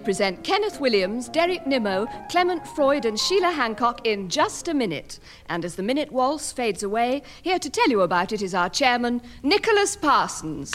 present Kenneth Williams, Derek Nimmo, Clement Freud and Sheila Hancock in Just a Minute. And as the minute waltz fades away, here to tell you about it is our chairman, Nicholas Parsons.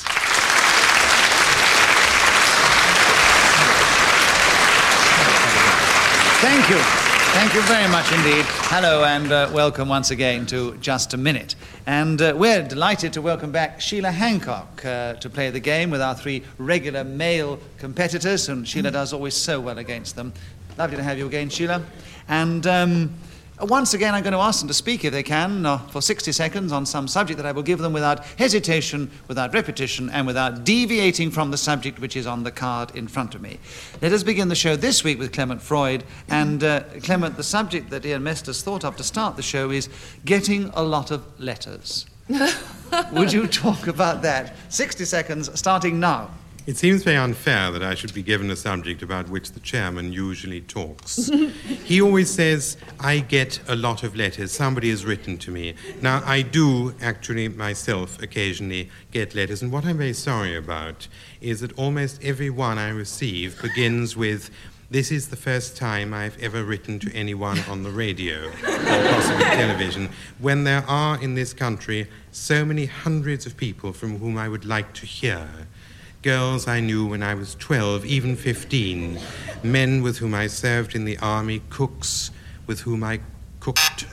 Thank you. Thank you very much indeed. Hello and welcome once again to Just a Minute. And we're delighted to welcome back Sheila Hancock to play the game with our three regular male competitors, and Sheila does always so well against them. Lovely to have you again, Sheila. And once again, I'm going to ask them to speak, if they can, for 60 seconds on some subject that I will give them without hesitation, without repetition, and without deviating from the subject which is on the card in front of me. Let us begin the show this week with Clement Freud. And Clement, the subject that Ian Mester's thought of to start the show is getting a lot of letters. Would you talk about that? 60 seconds, starting now. It seems very unfair that I should be given a subject about which the chairman usually talks. He always says, I get a lot of letters, somebody has written to me. Now, I do actually myself occasionally get letters, and what I'm very sorry about is that almost every one I receive begins with, this is the first time I've ever written to anyone on the radio or possibly television, when there are in this country so many hundreds of people from whom I would like to hear. Girls I knew when I was 12, even 15. Men with whom I served in the army, cooks with whom I cooked.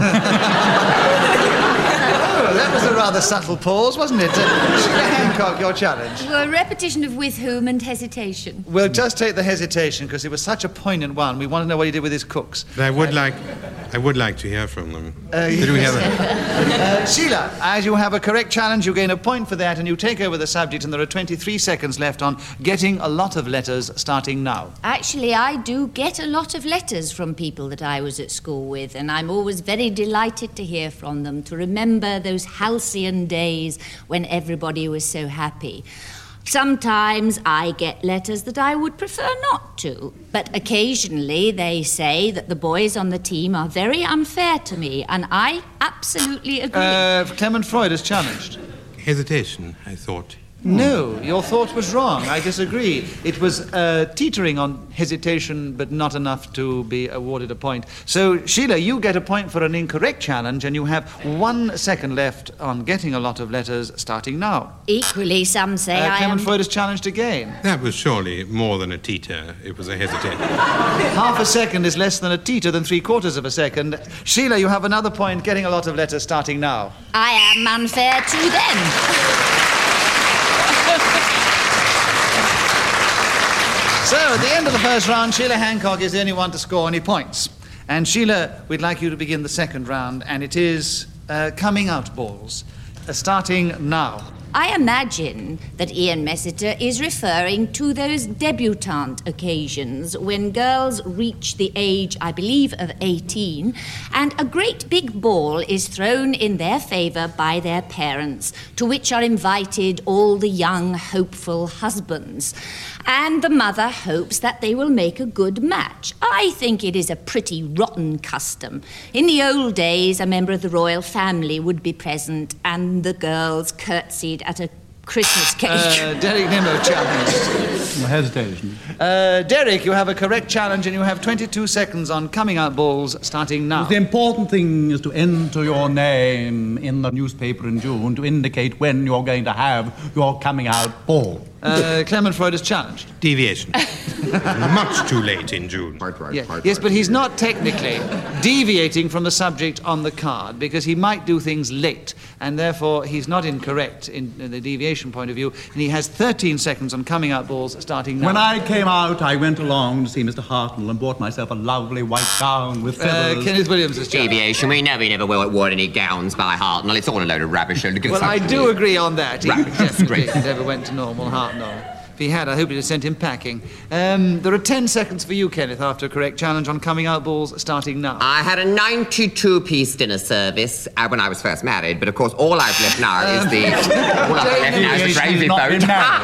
Oh, that was a rather subtle pause, wasn't it? Sheila Hancock, your challenge. Well, a repetition of with whom and hesitation. We'll just take the hesitation, because it was such a poignant one. We want to know what he did with his cooks. But I would like to hear from them. Did we have Sheila, as you have a correct challenge, you gain a point for that, and you take over the subject, and there are 23 seconds left on getting a lot of letters, starting now. Actually, I do get a lot of letters from people that I was at school with, and I'm always very delighted to hear from them, to remember those halcyon days when everybody was so happy. Sometimes I get letters that I would prefer not to, but occasionally they say that the boys on the team are very unfair to me, and I absolutely agree. Clement Freud is challenged. Hesitation, I thought. No, your thought was wrong. I disagree. It was teetering on hesitation, but not enough to be awarded a point. So, Sheila, you get a point for an incorrect challenge, and you have 1 second left on getting a lot of letters, starting now. Equally, some say I am... Clement Freud is challenged again. That was surely more than a teeter. It was a hesitation. Half a second is less than a teeter than 3/4 of a second. Sheila, you have another point, getting a lot of letters, starting now. I am unfair to them. So, at the end of the first round, Sheila Hancock is the only one to score any points. And Sheila, we'd like you to begin the second round, and it is coming out balls, starting now. I imagine that Ian Messiter is referring to those debutante occasions when girls reach the age, I believe, of 18, and a great big ball is thrown in their favour by their parents, to which are invited all the young, hopeful husbands. And the mother hopes that they will make a good match. I think it is a pretty rotten custom. In the old days, a member of the royal family would be present, and the girls curtsied at a Christmas cake. Derek Nimmo challenged. Hesitation. Derek, you have a correct challenge, and you have 22 seconds on coming out balls, starting now. The important thing is to enter your name in the newspaper in June to indicate when you're going to have your coming out ball. Clement Freud is challenged. Deviation. Much too late in June. Yes, but he's not technically deviating from the subject on the card, because he might do things late, and therefore he's not incorrect in the deviation point of view, and he has 13 seconds on coming out balls, starting now. When I came out, I went along to see Mr. Hartnell and bought myself a lovely white gown with feathers. Kenneth Williams is challenged. Deviation. We know he never wore any gowns by Hartnell. It's all a load of rubbish. Well, I do agree on that. Rubbish. That's great. He never went to normal Hartnell. If he had, I hope he'd have sent him packing. There are 10 seconds for you, Kenneth, after a correct challenge on coming out balls, starting now. I had a 92-piece dinner service when I was first married, but of course all I've left now is the... all I've left now is the gravy boat. Now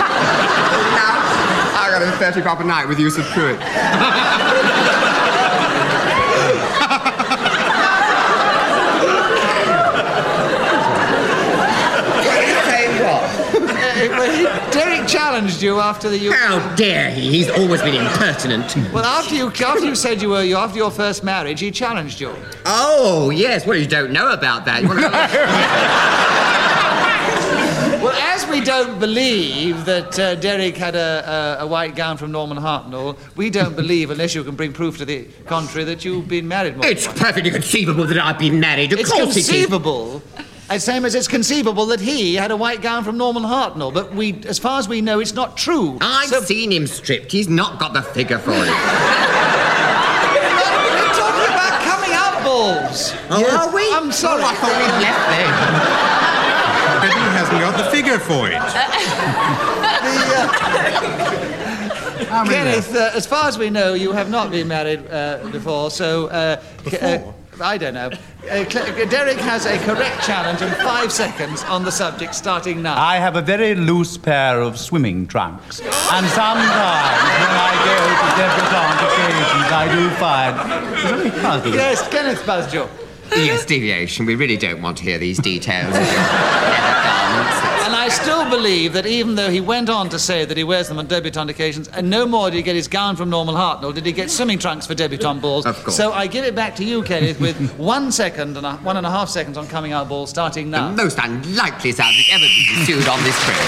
I got a 30 pop a night with Yusuf Pruitt. Derek challenged challenged you after the... How dare he? He's always been impertinent. Well, after you said after your first marriage, he challenged you. Oh, yes. Well, you don't know about that. Well, as we don't believe that Derek had a white gown from Norman Hartnell, we don't believe, unless you can bring proof to the contrary, that you've been married more. It's perfectly conceivable that I've been married. Of course it's conceivable. It's same as it's conceivable that he had a white gown from Norman Hartnell, but as far as we know, it's not true. I've seen him stripped. He's not got the figure for it. We're talking about coming out balls. Oh, yes. Are we? I'm sorry. Oh, I thought we'd left then. But he hasn't got the figure for it. Kenneth, as far as we know, you have not been married before, so... Before? I don't know. Derek has a correct challenge in 5 seconds on the subject, starting now. I have a very loose pair of swimming trunks, and sometimes when I go to debutante occasions, I do find... Yes, Kenneth Busjo. Yes, deviation. We really don't want to hear these details of your leather garments. And I still believe that even though he went on to say that he wears them on debutante occasions, and no more did he get his gown from Norman Hartnell, did he get swimming trunks for debutante balls. Of course. So I give it back to you, Kenneth, with 1 second and 1.5 seconds on coming out ball, starting now. The most unlikely subject ever to be pursued on this trip.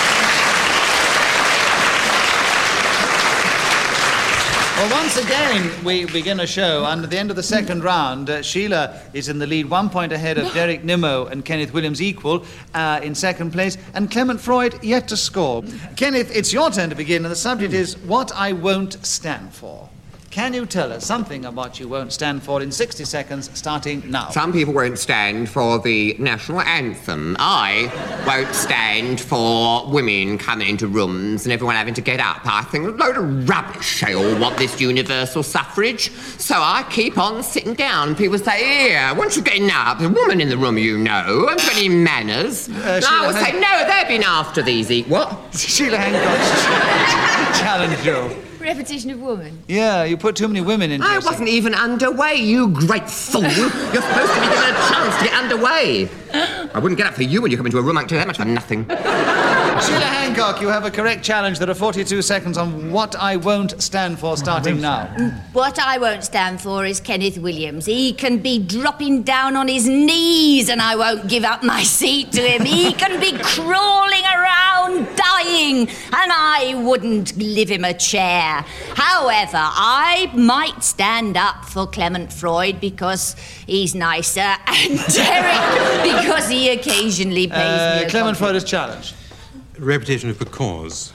Well, once again, we begin a show, and at the end of the second round, Sheila is in the lead, 1 point ahead of Derek Nimmo and Kenneth Williams equal in second place, and Clement Freud yet to score. Kenneth, it's your turn to begin, and the subject is What I Won't Stand For. Can you tell us something about what you won't stand for in 60 seconds, starting now? Some people won't stand for the national anthem. I won't stand for women coming into rooms and everyone having to get up. I think a load of rubbish they all want this universal suffrage. So I keep on sitting down. People say, yeah, once you're getting up, there's a woman in the room, you know. Haven't got any manners. And I would say, no, they've been after these. What? Sheila Hancock's challenge you. Repetition of woman. Yeah, you put too many women into I wasn't even underway, you great fool. You're supposed to be given a chance to get underway. I wouldn't get up for you when you come into a room. I can tell you that much for nothing. Sheila Hancock, you have a correct challenge. There are 42 seconds on What I Won't Stand For, starting now. What I won't stand for is Kenneth Williams. He can be dropping down on his knees and I won't give up my seat to him. He can be crawling around dying and I wouldn't give him a chair. However, I might stand up for Clement Freud because he's nicer and Derek because he occasionally pays me a Clement Freud is challenged. Repetition of because.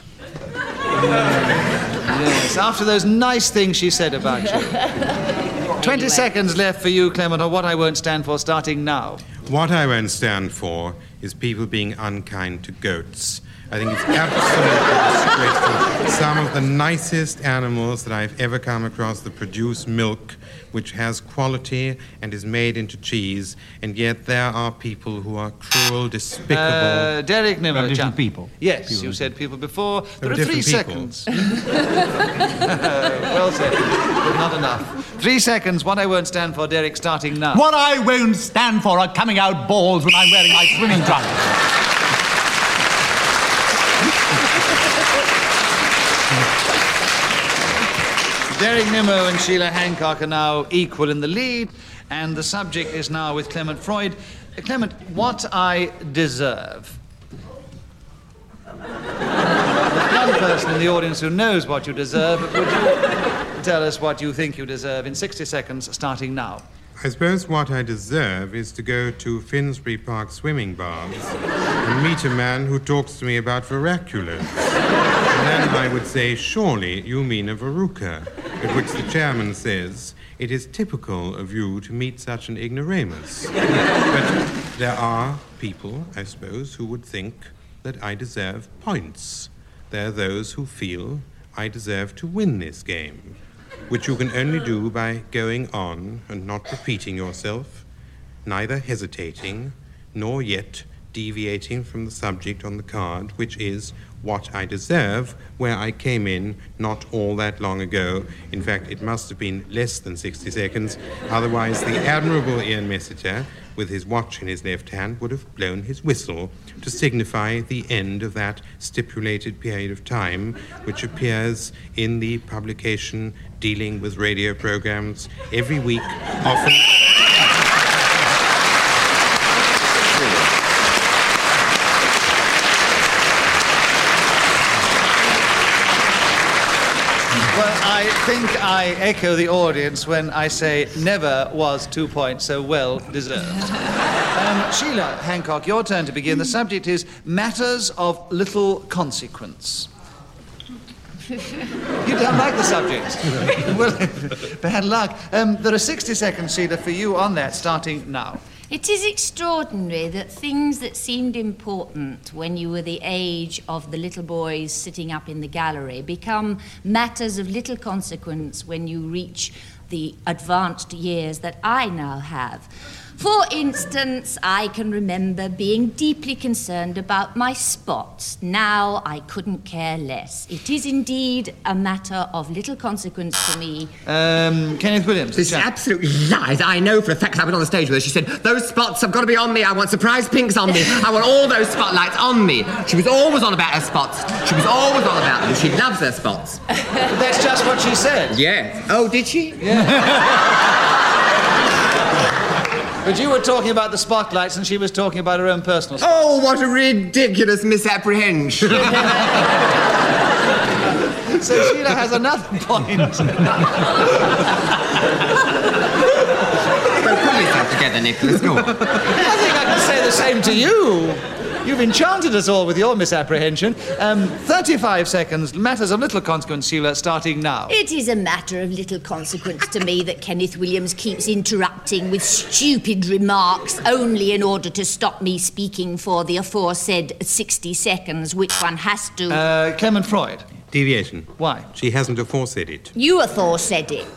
Yes, after those nice things she said about you. 20 seconds left for you, Clement, on What I Won't Stand For, starting now. What I won't stand for is people being unkind to goats. I think it's absolutely disgraceful. Some of the nicest animals that I've ever come across that produce milk, which has quality and is made into cheese, and yet there are people who are cruel, despicable... Derek Nimmo. Different people. Yes, people. You said people before. There are different 3 people. seconds. Well said, but not enough. 3 seconds, What I Won't Stand For, Derek, starting now. What I won't stand for are coming out balls when I'm wearing my swimming trunks. Derek Nimmo and Sheila Hancock are now equal in the lead, and the subject is now with Clement Freud. Clement, What I Deserve. There's one person in the audience who knows what you deserve, but would you tell us what you think you deserve in 60 seconds, starting now? I suppose what I deserve is to go to Finsbury Park swimming baths and meet a man who talks to me about vernaculars. And then I would say, surely you mean a verruca, at which the chairman says, it is typical of you to meet such an ignoramus. But there are people, I suppose, who would think that I deserve points. There are those who feel I deserve to win this game, which you can only do by going on and not repeating yourself, neither hesitating, nor yet deviating from the subject on the card, which is What I Deserve, where I came in not all that long ago. In fact, it must have been less than 60 seconds. Otherwise, the admirable Ian Messiter, with his watch in his left hand, would have blown his whistle to signify the end of that stipulated period of time, which appears in the publication dealing with radio programs every week, often... Well, I think I echo the audience when I say never was 2 points so well deserved. Sheila Hancock, your turn to begin. The subject is matters of little consequence. You don't like the subject? Well, bad luck. There are 60 seconds, Sheila, for you on that, starting now. It is extraordinary that things that seemed important when you were the age of the little boys sitting up in the gallery become matters of little consequence when you reach the advanced years that I now have. For instance, I can remember being deeply concerned about my spots. Now I couldn't care less. It is indeed a matter of little consequence to me. Kenneth Williams. This is absolute lies. I know for a fact, 'cause I went on the stage with her. She said, those spots have got to be on me. I want surprise pinks on me. I want all those spotlights on me. She was always on about her spots. She was always on about them. She loves her spots. That's just what she said. Yes. Oh, did she? But you were talking about the spotlights and she was talking about her own personal spots. Oh, what a ridiculous misapprehension. So Sheila has another point. Well, pull yourself together, Nicholas. Go on. I think I can say the same to you. You've enchanted us all with your misapprehension. 35 seconds, matters of little consequence, Sheila, starting now. It is a matter of little consequence to me that Kenneth Williams keeps interrupting with stupid remarks only in order to stop me speaking for the aforesaid 60 seconds, which one has to... Clement Freud. Deviation. Why? She hasn't aforesaid it. You aforesaid it.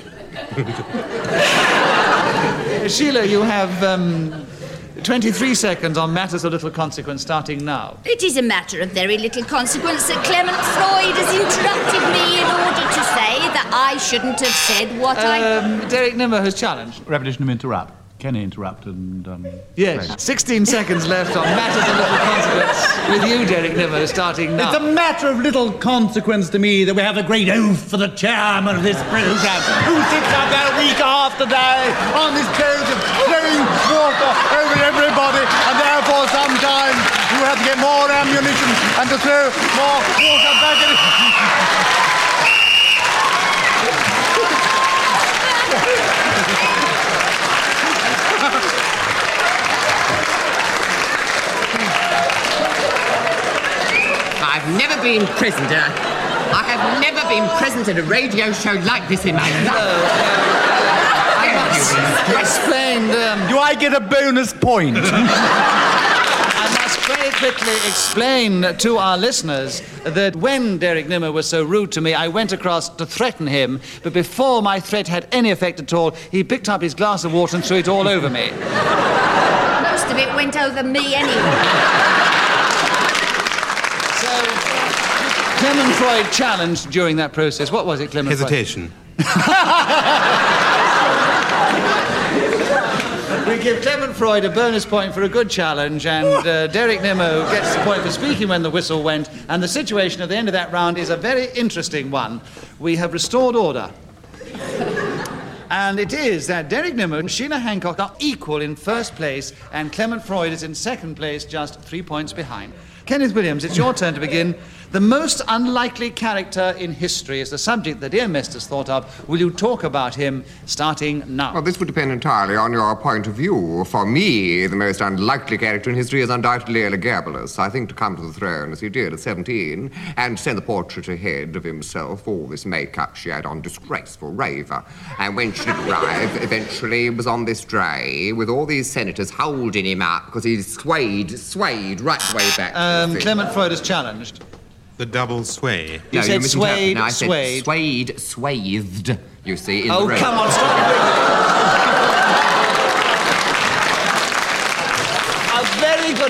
Sheila, you have 23 seconds on matters of little consequence, starting now. It is a matter of very little consequence that Clement Freud has interrupted me in order to say that I shouldn't have said what Derek Nimmo has challenged. Repetition interrupt. Kenny interrupt and... Yes, 16 seconds left on matters of little consequence with you, Derek Nimmo, starting now. It's a matter of little consequence to me that we have a great oath for the chairman of this programme, who sits up there week after day on this boat of throwing water over everybody, and therefore sometimes you have to get more ammunition and to throw more water back at it. I've never been present. I have never been present at a radio show like this in my life. Explain, Do I get a bonus point? I must very quickly explain to our listeners that when Derek Nimmo was so rude to me, I went across to threaten him, but before my threat had any effect at all, he picked up his glass of water and threw it all over me. Most of it went over me anyway. Clement Freud challenged during that process. What was it, Clement Hesitation. We give Clement Freud a bonus point for a good challenge, and Derek Nimmo gets the point for speaking when the whistle went, and the situation at the end of that round is a very interesting one. We have restored order. And it is that Derek Nimmo and Sheila Hancock are equal in first place, and Clement Freud is in second place, just 3 points behind. Kenneth Williams, it's your turn to begin. The most unlikely character in history is the subject that Ian Mestis thought of. Will you talk about him starting now? Well, this would depend entirely on your point of view. For me, the most unlikely character in history is undoubtedly Elagabalus. I think to come to the throne, as he did at 17, and send the portrait ahead of himself, all this makeup she had on, disgraceful raver. And when she did arrive, eventually was on this dray, with all these senators holding him up, because he swayed right the way back. Clement Freud is challenged. The double sway. You said swayed, no, I swayed. Said swathed, you see, in the Oh, road. come on, stop it. A very good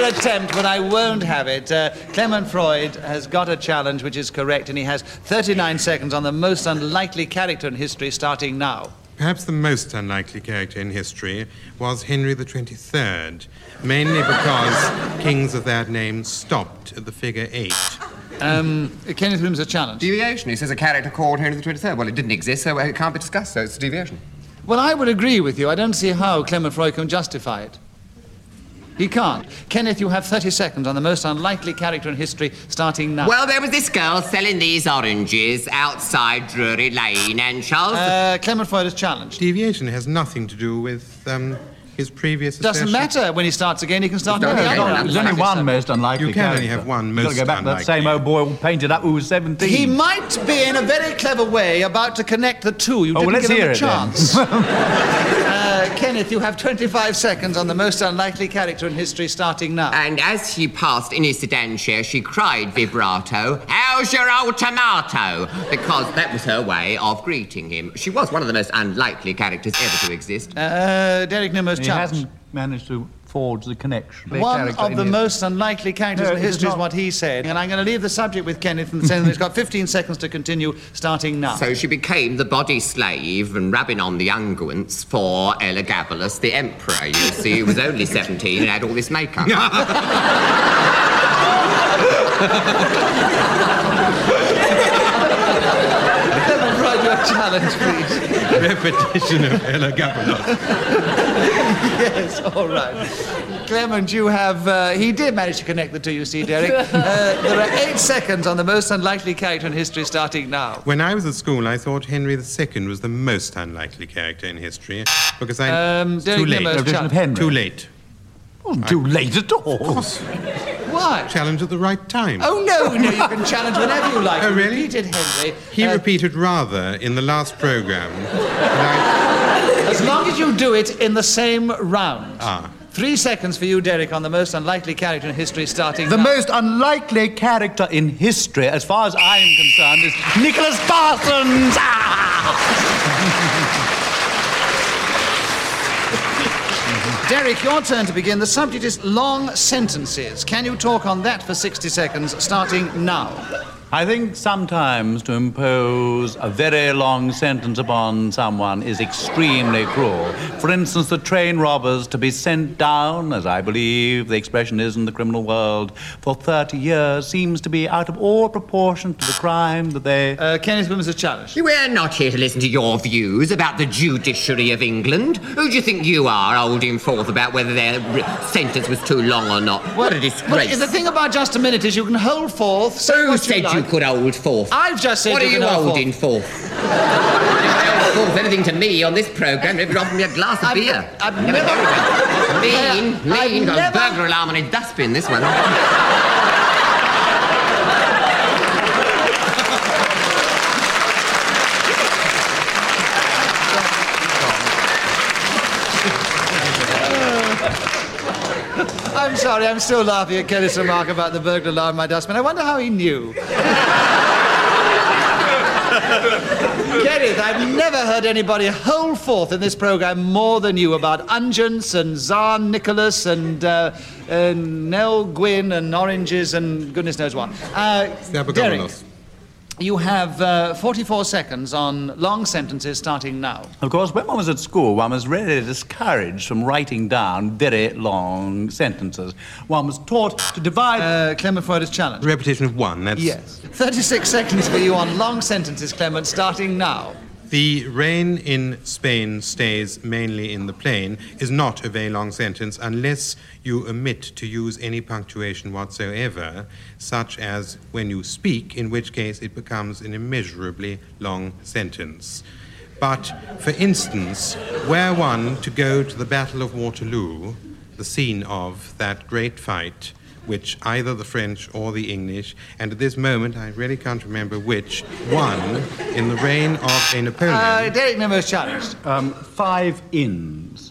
attempt, but I won't have it. Clement Freud has got a challenge which is correct, and he has 39 seconds on the most unlikely character in history starting now. Perhaps the most unlikely character in history was Henry the 23rd, mainly because kings of that name stopped at the figure 8. Kenneth Williams, a challenge. Deviation. He says a character called Henry the 23rd. Well, it didn't exist, so it can't be discussed, so it's a deviation. Well, I would agree with you. I don't see how Clement Freud can justify it. He can't. Kenneth, you have 30 seconds on the most unlikely character in history, starting now. Well, there was this girl selling these oranges outside Drury Lane, and Charles... Clement Freud is challenged. Deviation has nothing to do with his previous Doesn't assertion. matter. When he starts again, he can start No, again. no, no. There's only one most unlikely You can character. only have one You've got most to go back to that unlikely. same old boy painted up who was 17. He might be, in a very clever way, about to connect the two. You didn't let's give him hear a it then. chance. Kenneth, you have 25 seconds on the most unlikely character in history, starting now. And as she passed in his sedan chair, she cried vibrato, "How's your old tomato?" Because that was her way of greeting him. She was one of the most unlikely characters ever to exist. Derek Nimmo's He challenge. hasn't managed to forge the connection. One of the most unlikely characters No, in it is history is not. what he said. And I'm going to leave the subject with Kenneth and saying that he's got 15 seconds to continue, starting now. So she became the body slave and rubbing on the unguents for Elagabalus, the emperor. You see, he was only 17 and had all this makeup. Clement Freud, your challenge, please. Repetition of Elagabalus. Yes, all right. Clement, you have... he did manage to connect the two, you see, Derek. There are 8 seconds on the most unlikely character in history, starting now. When I was at school, I thought Henry II was the most unlikely character in history because it's Derek too late. Nimmo's Revision of Henry. Too late. Wasn't too late at all. Why? Challenge at the right time. Oh, no, you can challenge whenever you like. Oh, You really? repeated Henry. He repeated rather in the last program. As long as you do it in the same round. Ah. 3 seconds for you, Derek, on the most unlikely character in history, starting The now. most unlikely character in history, as far as I am concerned, is Nicholas Parsons! Derek, your turn to begin. The subject is long sentences. Can you talk on that for 60 seconds, starting now? I think sometimes to impose a very long sentence upon someone is extremely cruel. For instance, the train robbers to be sent down, as I believe the expression is in the criminal world, for 30 years seems to be out of all proportion to the crime that they... Kenneth Williams is challenged. We're not here to listen to your views about the judiciary of England. Who do you think you are, holding forth about whether their sentence was too long or not? What a disgrace. Well, the thing about just a minute is you can hold forth, say Who what said you like. you could hold forth? I've just said What you are you can hold holding forth? If I hold forth anything to me on this programme, if you offer me a glass of beer. I've never... Mean. Got a never- burglar alarm on a dustbin, this one. I'm sorry, I'm still laughing at Kenneth's remark about the burglar alarm in my dustbin. I wonder how he knew. Kenneth, I've never heard anybody hold forth in this programme more than you about unguents and Tsar Nicholas and Nell Gwyn and oranges and goodness knows what. Derek, Elagabalus. you have 44 seconds on long sentences starting now. Of course, when one was at school, one was really discouraged from writing down very long sentences. One was taught to divide... Clement Freud is challenged. Repetition of one. That's Yes. 36 seconds for you on long sentences, Clement, starting now. The rain in Spain stays mainly in the plain is not a very long sentence unless you omit to use any punctuation whatsoever, such as when you speak, in which case it becomes an immeasurably long sentence. But, for instance, were one to go to the Battle of Waterloo, the scene of that great fight, which either the French or the English, and at this moment I really can't remember which, won in the reign of a Napoleon. Derek Nimmo's challenged. 5 inns.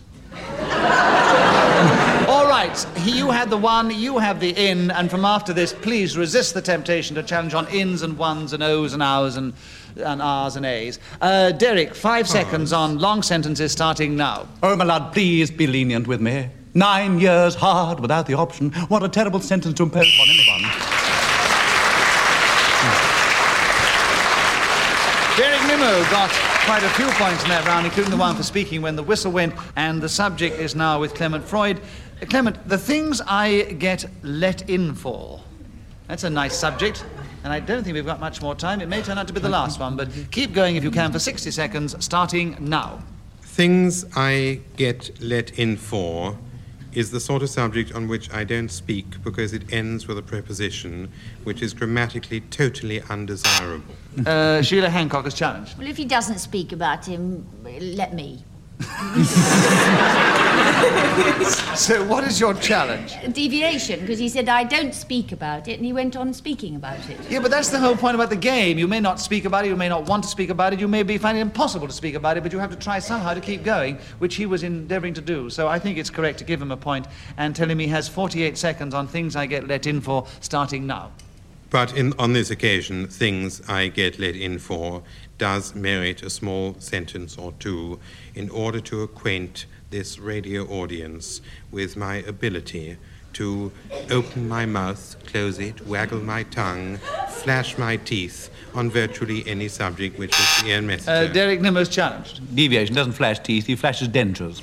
All right, you had the one, you have the in, and from after this, please resist the temptation to challenge on ins and ones and ohs and ours and R's and A's. Derek, 5 seconds on long sentences starting now. Oh, my lord, please be lenient with me. 9 years hard without the option. What a terrible sentence to impose upon anyone. Derek Nimmo got quite a few points in that round, including the one for speaking when the whistle went, and the subject is now with Clement Freud. Clement, the things I get let in for. That's a nice subject, and I don't think we've got much more time. It may turn out to be the last one, but keep going if you can for 60 seconds, starting now. Things I get let in for is the sort of subject on which I don't speak because it ends with a preposition which is grammatically totally undesirable. Sheila Hancock is challenged. Well, if he doesn't speak about him, let me. So what is your challenge? A deviation, because he said I don't speak about it, and he went on speaking about it. Yeah, but that's the whole point about the game. You may not speak about it, you may not want to speak about it, you may be finding it impossible to speak about it, but you have to try somehow to keep going, which he was endeavouring to do. So I think it's correct to give him a point and tell him he has 48 seconds on things I get let in for, starting now. But on this occasion, things I get let in for does merit a small sentence or two in order to acquaint this radio audience with my ability to open my mouth, close it, waggle my tongue, flash my teeth on virtually any subject which is Ian Messiter. Derek Nimmo's challenged. Deviation doesn't flash teeth, he flashes dentures.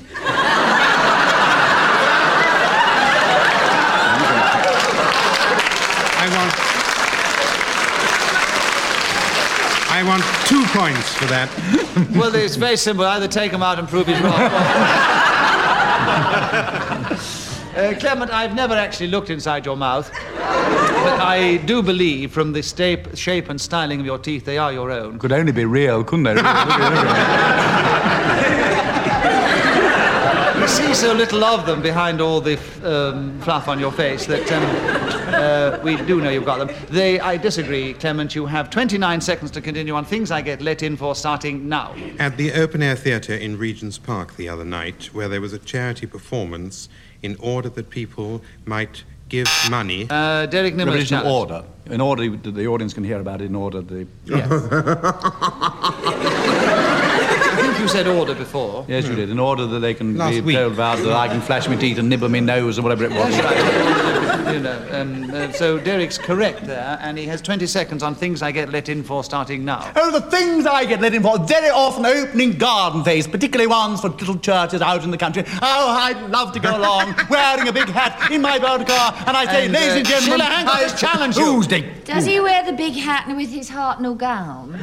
I want 2 points for that. Well, it's very simple. Either take him out and prove he's wrong. Clement, I've never actually looked inside your mouth, but I do believe from the shape and styling of your teeth, they are your own. Could only be real, couldn't they? You see so little of them behind all the fluff on your face that we do know you've got them. I disagree, Clement. You have 29 seconds to continue on things I get let in for, starting now. At the open-air theatre in Regent's Park the other night, where there was a charity performance in order that people might give money... Derek Nimmo's Revolution of order. In order that the audience can hear about it, in order the... Yeah. I think you said order before. Yes, you did. In order that they can Last be week. told about that I can flash my teeth and nibble my nose or whatever it was. That's right. You know, so Derek's correct there, and he has 20 seconds on things I get let in for, starting now. Oh, the things I get let in for, very often opening garden fays, particularly ones for little churches out in the country. Oh, I'd love to go along, wearing a big hat in my motor car, and I say, ladies and gentlemen, Sheila Hancock has challenged you. Who's the... Does he wear the big hat with his hartnell gown?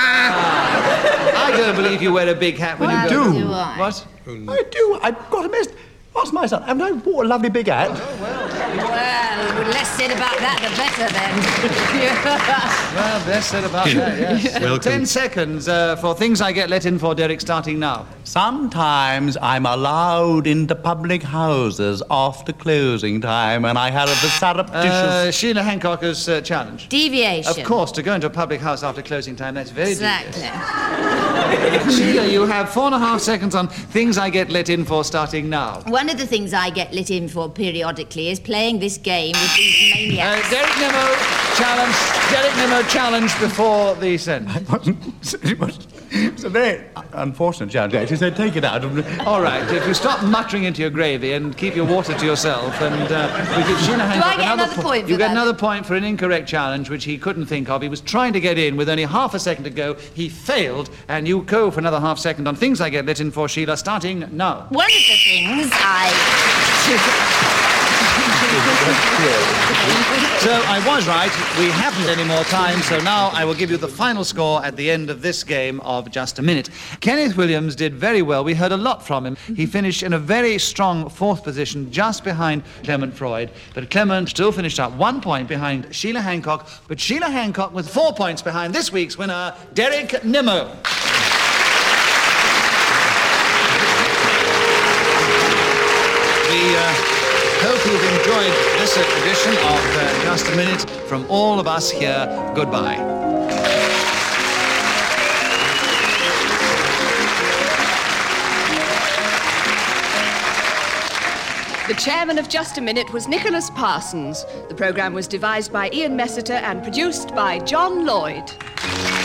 I don't believe you wear a big hat when you go. Well, do I? What? I do. I've got a mess. What's my son? Haven't I bought a lovely big hat? Well, less said about that, the better then. Well, best said about that, yes. Welcome. 10 seconds for things I get let in for, Derek, starting now. Sometimes I'm allowed into public houses after closing time, and I have a surreptitious... Sheila Hancock is challenged. Deviation. Of course, to go into a public house after closing time, that's very Exactly. devious. Sheila, you have 4.5 seconds on things I get let in for, starting now. One of the things I get lit in for periodically is playing this game with these maniacs. Derek Nimmo challenged. Derek Nimmo challenged before the sentence. It was a very unfortunate challenge, actually, so take it out. All right, if you stop muttering into your gravy and keep your water to yourself, and we give Sheila Hancock I get another point for You get that? another point for an incorrect challenge, which he couldn't think of. He was trying to get in with only half a second to go. He failed, and you go for another half second on things I get let in for, Sheila, starting now. One of the things So I was right. We haven't any more time, so now I will give you the final score at the end of this game of Just a Minute. Kenneth Williams did very well. We heard a lot from him. He finished in a very strong 4th position, just behind Clement Freud. But Clement still finished up 1 point behind Sheila Hancock, but Sheila Hancock with 4 points behind this week's winner, Derek Nimmo. We hope you've enjoyed this edition of Just a Minute. From all of us here, goodbye. The chairman of Just a Minute was Nicholas Parsons. The programme was devised by Ian Messiter and produced by John Lloyd.